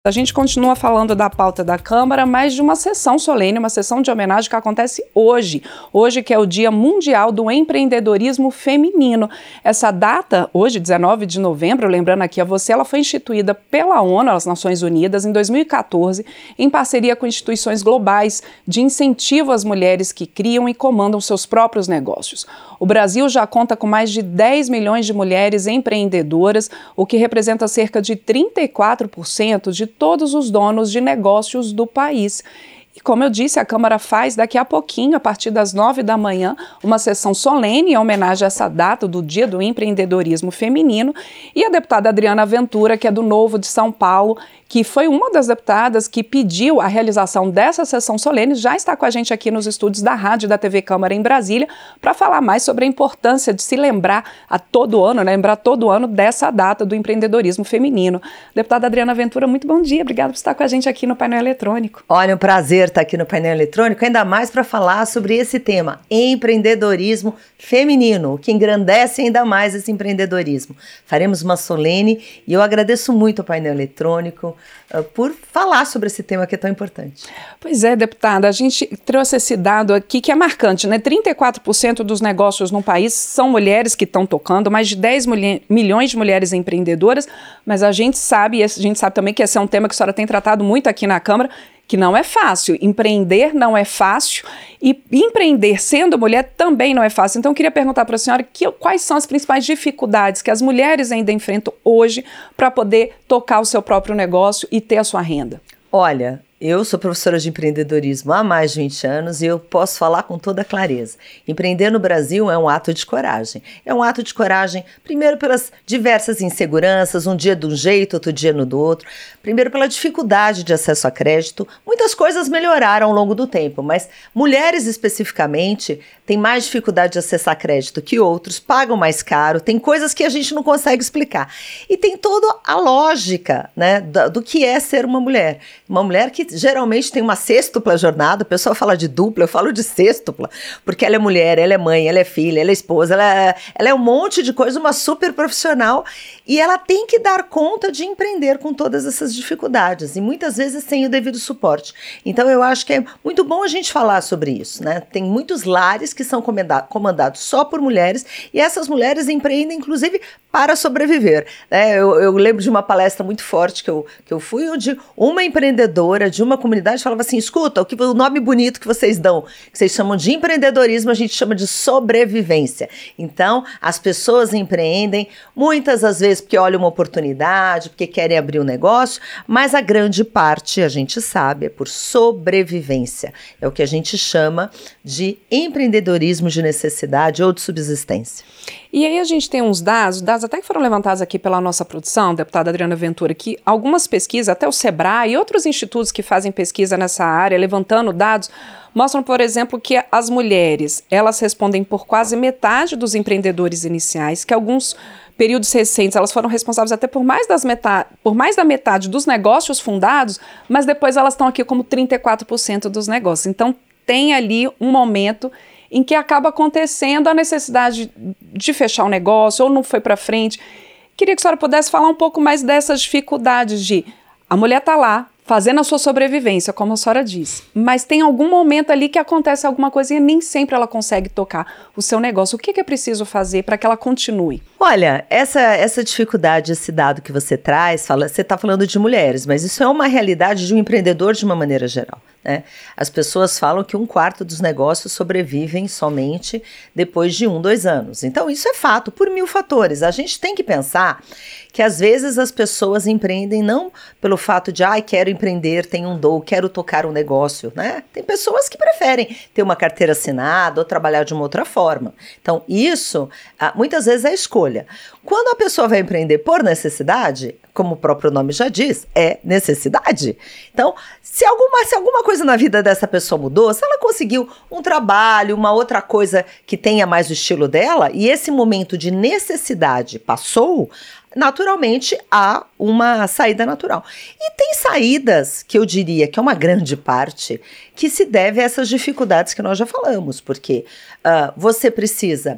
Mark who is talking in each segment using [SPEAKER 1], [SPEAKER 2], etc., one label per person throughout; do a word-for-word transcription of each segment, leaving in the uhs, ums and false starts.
[SPEAKER 1] A gente continua falando da pauta da Câmara, mas de uma sessão solene, uma sessão de homenagem que acontece hoje. Hoje que é o Dia Mundial do Empreendedorismo Feminino. Essa data, hoje, dezenove de novembro, lembrando aqui a você, ela foi instituída pela ONU, as Nações Unidas, em dois mil e quatorze, em parceria com instituições globais de incentivo às mulheres que criam e comandam seus próprios negócios. O Brasil já conta com mais de dez milhões de mulheres empreendedoras, o que representa cerca de trinta e quatro por cento de todos os donos de negócios do país. E como eu disse, a Câmara faz daqui a pouquinho, a partir das nove da manhã, uma sessão solene em homenagem a essa data do Dia do Empreendedorismo Feminino. E a deputada Adriana Ventura, que é do Novo de São Paulo, que foi uma das deputadas que pediu a realização dessa sessão solene, já está com a gente aqui nos estúdios da Rádio e da T V Câmara em Brasília, para falar mais sobre a importância de se lembrar a todo ano, né, lembrar todo ano dessa data do empreendedorismo feminino. Deputada Adriana Ventura, muito bom dia, obrigada por estar com a gente aqui no painel eletrônico.
[SPEAKER 2] Olha, um prazer estar aqui no painel eletrônico, ainda mais para falar sobre esse tema, empreendedorismo feminino, que engrandece ainda mais esse empreendedorismo. Faremos uma solene e eu agradeço muito ao painel eletrônico uh, por falar sobre esse tema que é tão importante.
[SPEAKER 1] Pois é, deputada, a gente trouxe esse dado aqui que é marcante, né? trinta e quatro por cento dos negócios no país são mulheres que estão tocando, mais de dez milhões de mulheres empreendedoras, mas a gente sabe, e a gente sabe também que esse é um tema que a senhora tem tratado muito aqui na Câmara, que não é fácil, empreender não é fácil e empreender sendo mulher também não é fácil. Então eu queria perguntar para a senhora que, quais são as principais dificuldades que as mulheres ainda enfrentam hoje para poder tocar o seu próprio negócio e ter a sua renda.
[SPEAKER 2] Olha, eu sou professora de empreendedorismo há mais de vinte anos e eu posso falar com toda clareza. Empreender no Brasil é um ato de coragem. É um ato de coragem, primeiro pelas diversas inseguranças, um dia de um jeito, outro dia no do outro. Primeiro pela dificuldade de acesso a crédito. Muitas coisas melhoraram ao longo do tempo, mas mulheres especificamente têm mais dificuldade de acessar crédito que outros, pagam mais caro, tem coisas que a gente não consegue explicar. E tem toda a lógica, né, do, do que é ser uma mulher. Uma mulher que geralmente tem uma sextupla jornada, o pessoal fala de dupla, eu falo de sextupla, porque ela é mulher, ela é mãe, ela é filha, ela é esposa, ela é, ela é um monte de coisa, uma super profissional, e ela tem que dar conta de empreender com todas essas dificuldades, e muitas vezes sem o devido suporte. Então eu acho que é muito bom a gente falar sobre isso, né? Tem muitos lares que são comanda- comandados só por mulheres, e essas mulheres empreendem, inclusive, para sobreviver. Né? Eu, eu lembro de uma palestra muito forte que eu, que eu fui, onde uma empreendedora de uma comunidade falava assim, escuta, o, que, o nome bonito que vocês dão, que vocês chamam de empreendedorismo, a gente chama de sobrevivência. Então, as pessoas empreendem, muitas das vezes porque olham uma oportunidade, porque querem abrir um negócio, mas a grande parte, a gente sabe, é por sobrevivência. É o que a gente chama de empreendedorismo de necessidade ou de subsistência.
[SPEAKER 1] E aí a gente tem uns dados, dados até que foram levantados aqui pela nossa produção, deputada Adriana Ventura, que algumas pesquisas, até o Sebrae e outros institutos que fazem pesquisa nessa área, levantando dados, mostram, por exemplo, que as mulheres, elas respondem por quase metade dos empreendedores iniciais, que alguns períodos recentes elas foram responsáveis até por mais, das metade, por mais da metade dos negócios fundados, mas depois elas estão aqui como trinta e quatro por cento dos negócios. Então tem ali um momento em que acaba acontecendo a necessidade de fechar o negócio ou não foi para frente. Queria que a senhora pudesse falar um pouco mais dessas dificuldades de a mulher está lá fazendo a sua sobrevivência, como a senhora disse, mas tem algum momento ali que acontece alguma coisa e nem sempre ela consegue tocar o seu negócio. O que, que é preciso fazer para que ela continue?
[SPEAKER 2] Olha, essa, essa dificuldade, esse dado que você traz, fala, você está falando de mulheres, mas isso é uma realidade de um empreendedor de uma maneira geral. Né? As pessoas falam que um quarto dos negócios sobrevivem somente depois de um, dois anos. Então isso é fato, por mil fatores. A gente tem que pensar que às vezes as pessoas empreendem não pelo fato de, ai, quero empreender, tenho um dom, quero tocar um negócio, né? Tem pessoas que preferem ter uma carteira assinada ou trabalhar de uma outra forma. Então isso, muitas vezes é escolha. Quando a pessoa vai empreender por necessidade, como o próprio nome já diz, é necessidade. Então, se alguma, se alguma coisa na vida dessa pessoa mudou, se ela conseguiu um trabalho, uma outra coisa que tenha mais o estilo dela, e esse momento de necessidade passou, naturalmente há uma saída natural. E tem saídas que eu diria que é uma grande parte que se deve a essas dificuldades que nós já falamos, porque uh, você precisa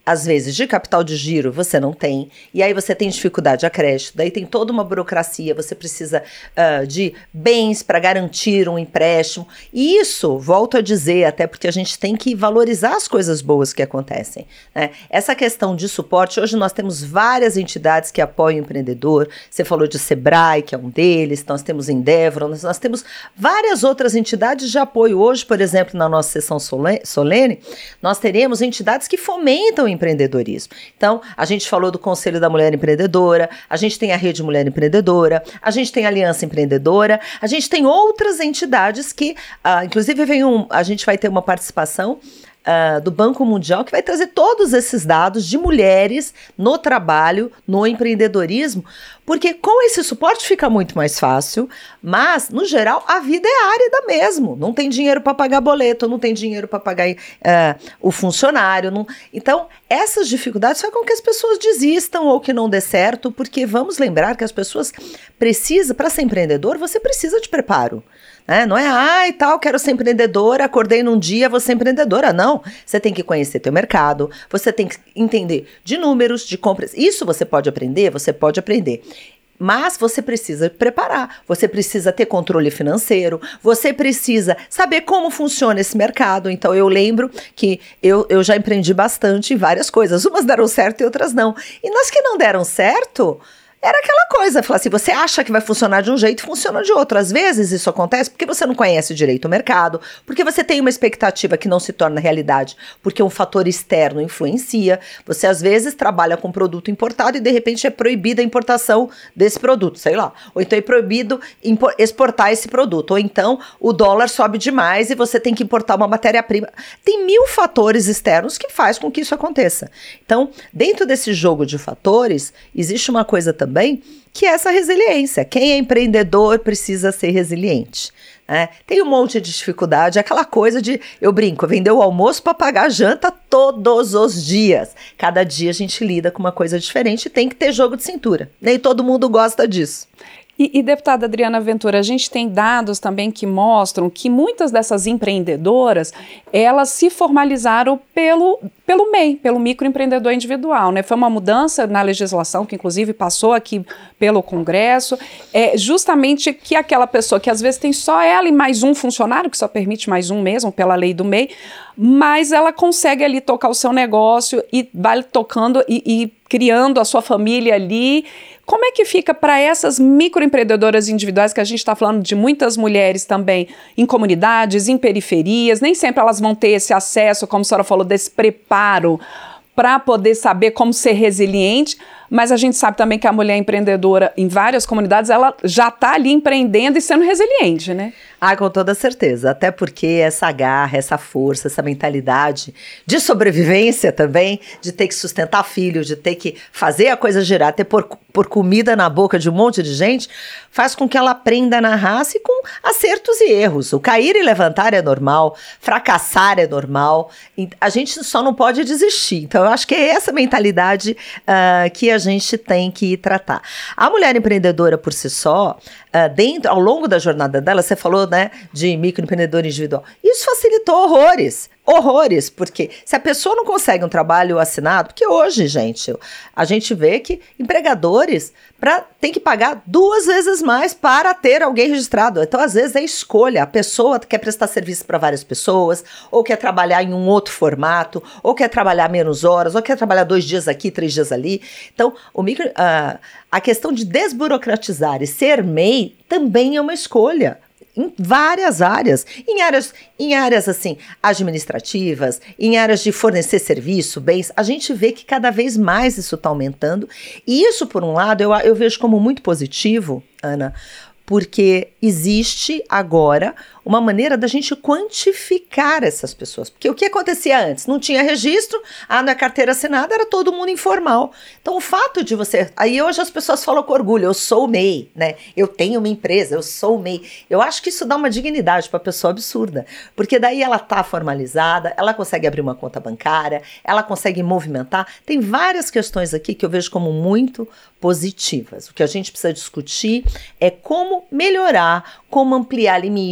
[SPEAKER 2] às vezes, de capital de giro, você não tem, e aí você tem dificuldade de crédito, daí tem toda uma burocracia, você precisa uh, de bens para garantir um empréstimo, e isso, volto a dizer, até porque a gente tem que valorizar as coisas boas que acontecem, né? Essa questão de suporte, hoje nós temos várias entidades que apoiam o empreendedor, você falou de Sebrae, que é um deles, nós temos Endeavor, nós, nós temos várias outras entidades de apoio. Hoje, por exemplo, na nossa sessão solene, nós teremos entidades que fomentam o empreendedorismo. Então, a gente falou do Conselho da Mulher Empreendedora, a gente tem a Rede Mulher Empreendedora, a gente tem a Aliança Empreendedora, a gente tem outras entidades que, uh, inclusive, vem um, a gente vai ter uma participação Uh, do Banco Mundial, que vai trazer todos esses dados de mulheres no trabalho, no empreendedorismo, porque com esse suporte fica muito mais fácil, mas, no geral, a vida é árida mesmo. Não tem dinheiro para pagar boleto, não tem dinheiro para pagar uh, o funcionário. Não... Então, essas dificuldades fazem com que as pessoas desistam ou que não dê certo, porque vamos lembrar que as pessoas precisam, para ser empreendedor, você precisa de preparo. É, não é, ai, ah, tal, quero ser empreendedora, acordei num dia, vou ser empreendedora. Não, você tem que conhecer teu mercado, você tem que entender de números, de compras. Isso você pode aprender, você pode aprender. Mas você precisa preparar, você precisa ter controle financeiro, você precisa saber como funciona esse mercado. Então eu lembro que eu, eu já empreendi bastante em várias coisas, umas deram certo e outras não. E nas que não deram certo... Era aquela coisa, falar assim, você acha que vai funcionar de um jeito e funciona de outro. Às vezes isso acontece porque você não conhece direito o mercado, porque você tem uma expectativa que não se torna realidade, porque um fator externo influencia. Você às vezes trabalha com produto importado e de repente é proibida a importação desse produto, sei lá. Ou então é proibido exportar esse produto. Ou então o dólar sobe demais e você tem que importar uma matéria-prima. Tem mil fatores externos que faz com que isso aconteça. Então, dentro desse jogo de fatores, existe uma coisa também Também, que é essa resiliência. Quem é empreendedor precisa ser resiliente. Né? Tem um monte de dificuldade, aquela coisa de, eu brinco, vender o almoço para pagar a janta todos os dias. Cada dia a gente lida com uma coisa diferente e tem que ter jogo de cintura. Nem todo mundo gosta disso.
[SPEAKER 1] E, e, deputada Adriana Ventura, a gente tem dados também que mostram que muitas dessas empreendedoras, elas se formalizaram pelo, pelo M E I, pelo microempreendedor individual, né? Foi uma mudança na legislação, que inclusive passou aqui pelo Congresso, é justamente que aquela pessoa que às vezes tem só ela e mais um funcionário, que só permite mais um mesmo pela lei do M E I, mas ela consegue ali tocar o seu negócio e vai tocando e, e criando a sua família ali. Como é que fica para essas microempreendedoras individuais, que a gente está falando de muitas mulheres também em comunidades, em periferias, nem sempre elas vão ter esse acesso, como a senhora falou, desse preparo para poder saber como ser resiliente, mas a gente sabe também que a mulher empreendedora em várias comunidades, ela já está ali empreendendo e sendo resiliente, né?
[SPEAKER 2] Ah, com toda certeza, até porque essa garra, essa força, essa mentalidade de sobrevivência também, de ter que sustentar filho, de ter que fazer a coisa girar, ter por, por comida na boca de um monte de gente, faz com que ela aprenda na raça e com acertos e erros. O cair e levantar é normal, fracassar é normal, a gente só não pode desistir. Então eu acho que é essa mentalidade uh, que a gente tem que tratar. A mulher empreendedora por si só, uh, dentro, ao longo da jornada dela, você falou, né, de microempreendedor individual, isso facilitou horrores. Horrores, porque se a pessoa não consegue um trabalho assinado, porque hoje, gente, a gente vê que empregadores pra, tem que pagar duas vezes mais para ter alguém registrado. Então, às vezes, é escolha. A pessoa quer prestar serviço para várias pessoas, ou quer trabalhar em um outro formato, ou quer trabalhar menos horas, ou quer trabalhar dois dias aqui, três dias ali. Então, o micro, uh, a questão de desburocratizar e ser M E I também é uma escolha. Em várias áreas, em áreas, em áreas assim, administrativas, em áreas de fornecer serviço, bens, a gente vê que cada vez mais isso está aumentando. E isso, por um lado, eu, eu vejo como muito positivo, Ana, porque existe agora uma maneira da gente quantificar essas pessoas. Porque o que acontecia antes? Não tinha registro, ah, não é carteira assinada, era todo mundo informal. Então, o fato de você... Aí hoje as pessoas falam com orgulho, eu sou o M E I, né? Eu tenho uma empresa, eu sou o M E I. Eu acho que isso dá uma dignidade para a pessoa absurda. Porque daí ela está formalizada, ela consegue abrir uma conta bancária, ela consegue movimentar. Tem várias questões aqui que eu vejo como muito positivas. O que a gente precisa discutir é como melhorar, como ampliar limites,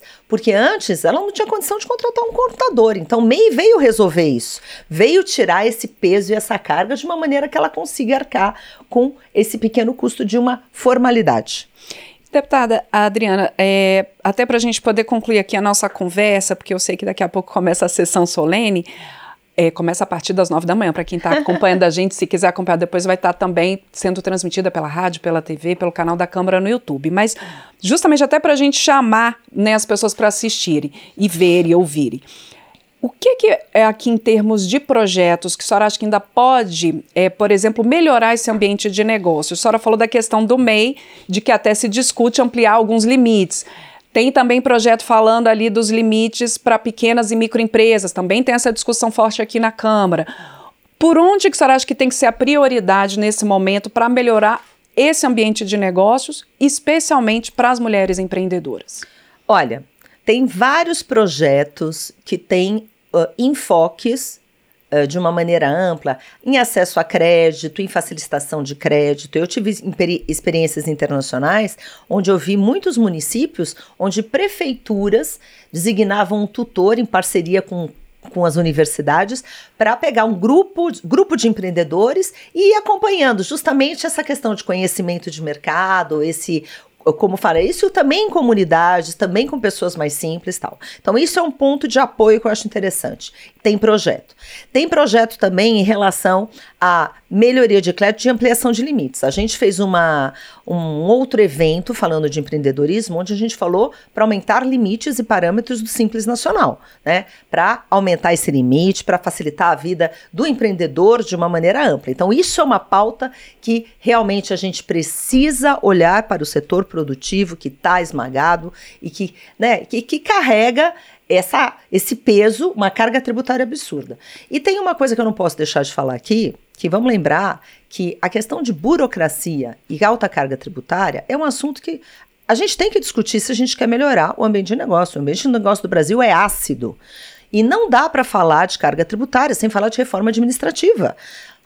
[SPEAKER 2] porque antes ela não tinha condição de contratar um contador. Então, o M E I veio resolver isso, veio tirar esse peso e essa carga de uma maneira que ela consiga arcar com esse pequeno custo de uma formalidade.
[SPEAKER 1] Deputada Adriana, é, até para a gente poder concluir aqui a nossa conversa, porque eu sei que daqui a pouco começa a sessão solene, é, começa a partir das nove da manhã, para quem está acompanhando a gente, se quiser acompanhar depois vai estar também sendo transmitida pela rádio, pela T V, pelo canal da Câmara no YouTube, mas justamente até para a gente chamar, né, as pessoas para assistirem e verem e ouvirem. O que, que é aqui em termos de projetos que a senhora acha que ainda pode, é, por exemplo, melhorar esse ambiente de negócio? A senhora falou da questão do M E I, de que até se discute ampliar alguns limites. Tem também projeto falando ali dos limites para pequenas e microempresas, também tem essa discussão forte aqui na Câmara. Por onde que a senhora acha que tem que ser a prioridade nesse momento para melhorar esse ambiente de negócios, especialmente para as mulheres empreendedoras?
[SPEAKER 2] Olha, tem vários projetos que têm Uh, enfoques uh, de uma maneira ampla em acesso a crédito, em facilitação de crédito. Eu tive experiências internacionais onde eu vi muitos municípios onde prefeituras designavam um tutor em parceria com com as universidades, para pegar um grupo, grupo de empreendedores e ir acompanhando justamente essa questão de conhecimento de mercado, esse... Como fala, isso também em comunidades, também com pessoas mais simples e tal. Então, isso é um ponto de apoio que eu acho interessante. Tem projeto. Tem projeto também em relação à melhoria de crédito de ampliação de limites. A gente fez uma, um outro evento falando de empreendedorismo, onde a gente falou para aumentar limites e parâmetros do Simples Nacional, né? Para aumentar esse limite, para facilitar a vida do empreendedor de uma maneira ampla. Então, isso é uma pauta que realmente a gente precisa olhar para o setor produtivo que está esmagado e que, né, que, que carrega essa, esse peso, uma carga tributária absurda. E tem uma coisa que eu não posso deixar de falar aqui, que vamos lembrar que a questão de burocracia e alta carga tributária é um assunto que a gente tem que discutir se a gente quer melhorar o ambiente de negócio. O ambiente de negócio do Brasil é ácido. E não dá para falar de carga tributária sem falar de reforma administrativa.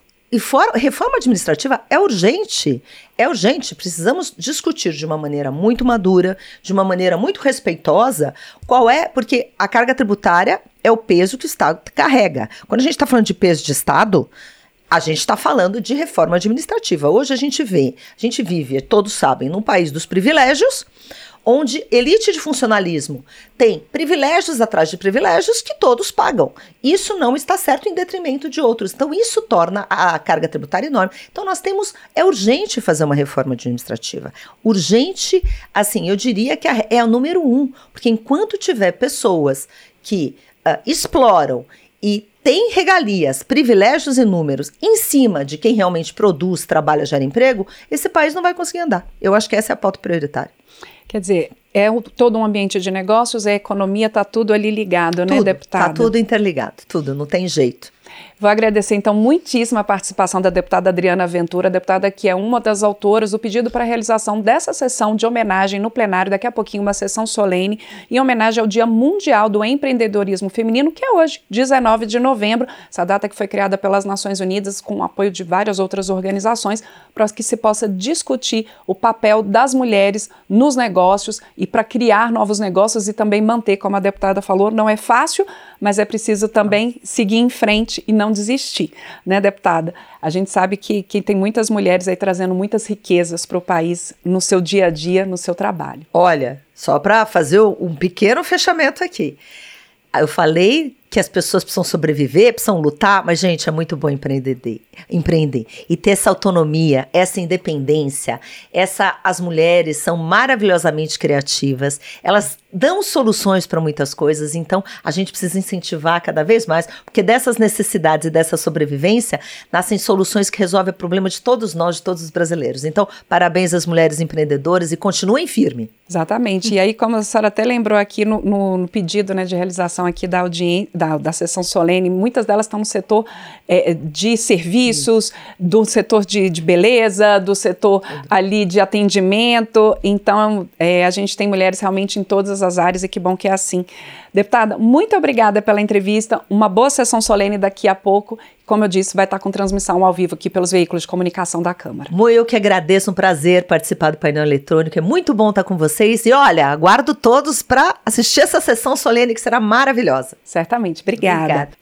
[SPEAKER 2] E for, reforma administrativa é urgente, é urgente, precisamos discutir de uma maneira muito madura, de uma maneira muito respeitosa, qual é, porque a carga tributária é o peso que o Estado carrega. Quando a gente está falando de peso de Estado, a gente está falando de reforma administrativa. Hoje a gente vê, a gente vive, todos sabem, num país dos privilégios, onde elite de funcionalismo tem privilégios atrás de privilégios que todos pagam. Isso não está certo em detrimento de outros. Então, isso torna a carga tributária enorme. Então, nós temos... É urgente fazer uma reforma administrativa. Urgente, assim, eu diria que é a número um. Porque enquanto tiver pessoas que uh, exploram e têm regalias, privilégios e números em cima de quem realmente produz, trabalha, gera emprego, esse país não vai conseguir andar. Eu acho que essa é a pauta prioritária.
[SPEAKER 1] Quer dizer, é um, todo um ambiente de negócios, a economia, está tudo ali ligado,
[SPEAKER 2] tudo,
[SPEAKER 1] né, deputada?
[SPEAKER 2] Está tudo interligado, tudo, não tem jeito.
[SPEAKER 1] Vou agradecer, então, muitíssimo a participação da deputada Adriana Ventura, deputada que é uma das autoras do pedido para a realização dessa sessão de homenagem no plenário, daqui a pouquinho uma sessão solene, em homenagem ao Dia Mundial do Empreendedorismo Feminino, que é hoje, dezenove de novembro, essa data que foi criada pelas Nações Unidas com o apoio de várias outras organizações, para que se possa discutir o papel das mulheres nos negócios e para criar novos negócios e também manter, como a deputada falou, não é fácil, mas é preciso também seguir em frente e não desistir, né, deputada? A gente sabe que, que tem muitas mulheres aí trazendo muitas riquezas para o país no seu dia a dia, no seu trabalho.
[SPEAKER 2] Olha, só para fazer um pequeno fechamento aqui. Eu falei que as pessoas precisam sobreviver, precisam lutar, mas, gente, é muito bom empreender, empreender e ter essa autonomia, essa independência. Essa, as mulheres são maravilhosamente criativas, elas dão soluções para muitas coisas, então a gente precisa incentivar cada vez mais, porque dessas necessidades e dessa sobrevivência nascem soluções que resolvem o problema de todos nós, de todos os brasileiros. Então, parabéns às mulheres empreendedoras e continuem firme.
[SPEAKER 1] Exatamente. E aí, como a senhora até lembrou aqui no, no, no pedido, né, de realização aqui da audiência, Da, da sessão solene, muitas delas estão no setor é, de serviços, do setor de, de beleza, do setor ali de atendimento, então é, a gente tem mulheres realmente em todas as as áreas e que bom que é assim. Deputada, muito obrigada pela entrevista, uma boa sessão solene daqui a pouco. Como eu disse, vai estar com transmissão ao vivo aqui pelos veículos de comunicação da Câmara.
[SPEAKER 2] Eu que agradeço, um prazer participar do painel eletrônico, é muito bom estar com vocês e olha, aguardo todos para assistir essa sessão solene que será maravilhosa.
[SPEAKER 1] Certamente, obrigada. Obrigada.